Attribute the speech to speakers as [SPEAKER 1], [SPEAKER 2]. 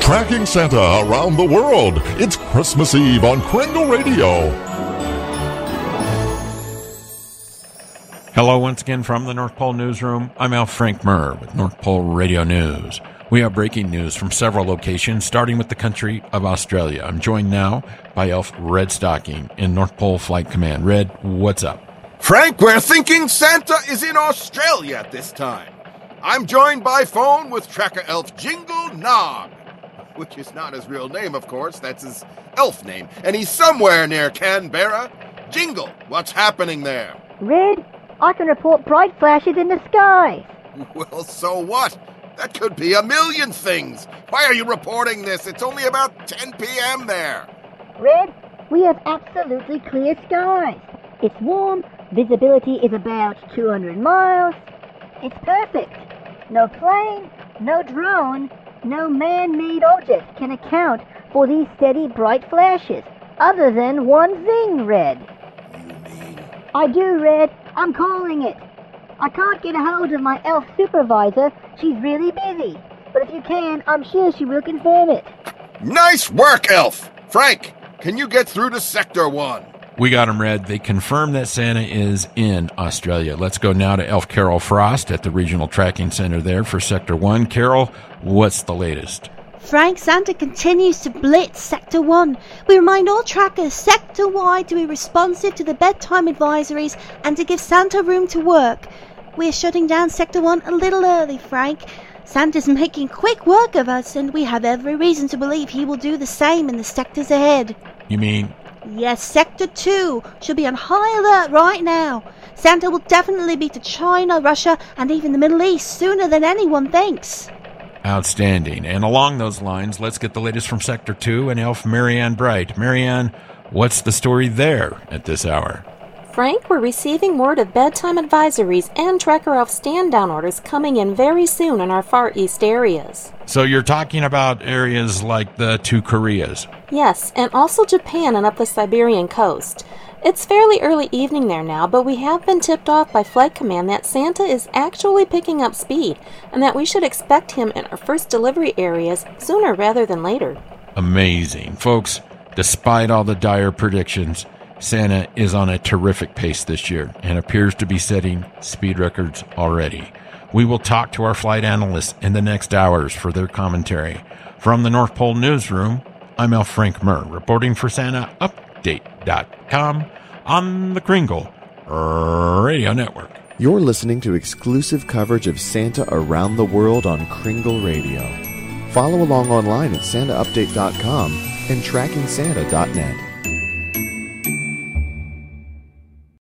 [SPEAKER 1] Tracking Santa around the world. It's Christmas Eve on Kringle Radio.
[SPEAKER 2] Hello once again from the North Pole Newsroom. I'm Al Frank Murr with North Pole Radio News. We have breaking news from several locations, starting with the country of Australia. I'm joined now by Elf Red Stocking in North Pole Flight Command. Red, what's up?
[SPEAKER 3] Frank, we're thinking Santa is in Australia at this time. I'm joined by phone with Tracker Elf Jingle Nog, which is not his real name, of course. That's his elf name. And he's somewhere near Canberra. Jingle, what's happening there?
[SPEAKER 4] Red, I can report bright flashes in the sky.
[SPEAKER 3] Well, so what? That could be a million things. Why are you reporting this? It's only about 10 p.m. there.
[SPEAKER 4] Red, we have absolutely clear skies. It's warm, visibility is about 200 miles. It's perfect. No plane, no drone, no man-made object can account for these steady bright flashes, other than one thing, Red.
[SPEAKER 3] You mean?
[SPEAKER 4] I do, Red. I'm calling it. I can't get a hold of my elf supervisor. She's really busy. But if you can, I'm sure she will confirm it.
[SPEAKER 3] Nice work, Elf! Frank, can you get through to Sector 1?
[SPEAKER 2] We got him, Red. They confirmed that Santa is in Australia. Let's go now to Elf Carol Frost at the Regional Tracking Center there for Sector 1. Carol, what's the latest?
[SPEAKER 5] Frank, Santa continues to blitz Sector 1. We remind all trackers sector-wide to be responsive to the bedtime advisories and to give Santa room to work. We are shutting down Sector 1 a little early, Frank. Santa's making quick work of us, and we have every reason to believe he will do the same in the sectors ahead.
[SPEAKER 2] You mean?
[SPEAKER 5] Yes, Sector 2 should be on high alert right now. Santa will definitely be to China, Russia, and even the Middle East sooner than anyone thinks.
[SPEAKER 2] Outstanding. And along those lines, let's get the latest from Sector 2 and Elf Marianne Bright. Marianne, what's the story there at this hour?
[SPEAKER 6] Frank, we're receiving word of bedtime advisories and Tracker Elf stand-down orders coming in very soon in our Far East areas.
[SPEAKER 2] So you're talking about areas like the two Koreas?
[SPEAKER 6] Yes, and also Japan and up the Siberian coast. It's fairly early evening there now, but we have been tipped off by Flight Command that Santa is actually picking up speed and that we should expect him in our first delivery areas sooner rather than later.
[SPEAKER 2] Amazing. Folks, despite all the dire predictions, Santa is on a terrific pace this year and appears to be setting speed records already. We will talk to our flight analysts in the next hours for their commentary. From the North Pole Newsroom, I'm Al Frank Murr, reporting for SantaUpdate.com on the Kringle Radio Network.
[SPEAKER 7] You're listening to exclusive coverage of Santa around the world on Kringle Radio. Follow along online at SantaUpdate.com and TrackingSanta.net.